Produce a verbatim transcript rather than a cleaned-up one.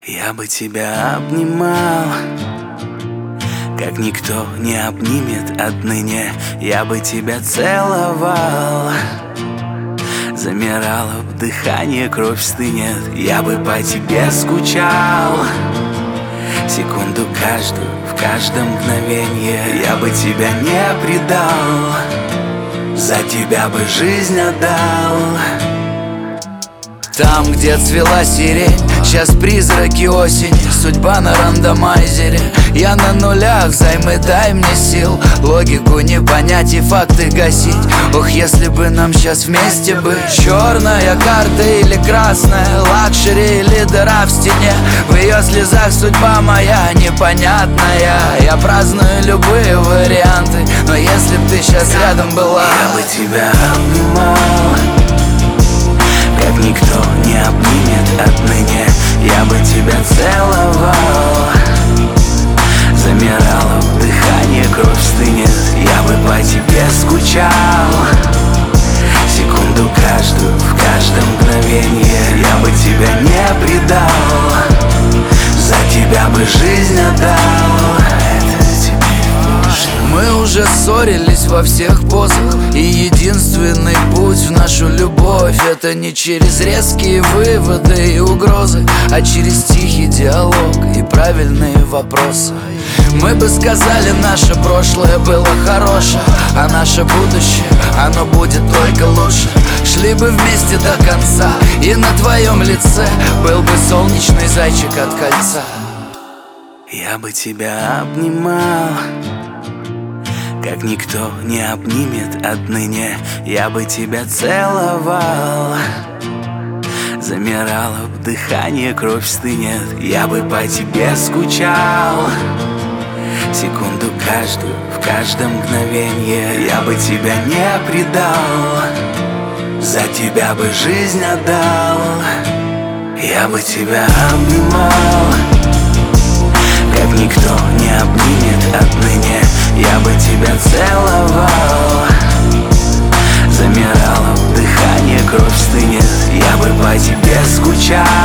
Я бы тебя обнимал, как никто не обнимет отныне. Я бы тебя целовал, замирало б дыхание, кровь стынет. Я бы по тебе скучал, секунду каждую, в каждом мгновенье. Я бы тебя не предал, за тебя бы жизнь отдал. Там, где цвела сирень, сейчас призраки осени. Судьба на рандомайзере. Я на нулях, займы, дай мне сил. Логику не понять и факты гасить. Ох, если бы нам сейчас вместе быть. Черная карта или красная, лакшери или дыра в стене. В ее слезах судьба моя непонятная. Я праздную любые варианты, но если б ты сейчас рядом была, я бы тебя обнимал, как никто не обнимет отныне. Я бы тебя целовал, замирало б дыхание, кровь стынет. Я бы по тебе скучал, секунду каждую, в каждом мгновенье. Я бы тебя не предал, за тебя бы жизнь отдал. Мы уже ссорились во всех позах, и единственный путь в нашу любовь — это не через резкие выводы и угрозы, а через тихий диалог и правильные вопросы. Мы бы сказали, наше прошлое было хорошее, а наше будущее, оно будет только лучше. Шли бы вместе до конца, и на твоем лице был бы солнечный зайчик от кольца. Я бы тебя обнимал, как никто не обнимет отныне. Я бы тебя целовал, замирало б дыхание, кровь стынет. Я бы по тебе скучал, секунду каждую, в каждом мгновенье. Я бы тебя не предал, за тебя бы жизнь отдал. Я бы тебя обнимал, как никто не обнимет отныне. Я бы тебя целовал, замирало б дыхание, кровь стынет. Я бы по тебе скучал,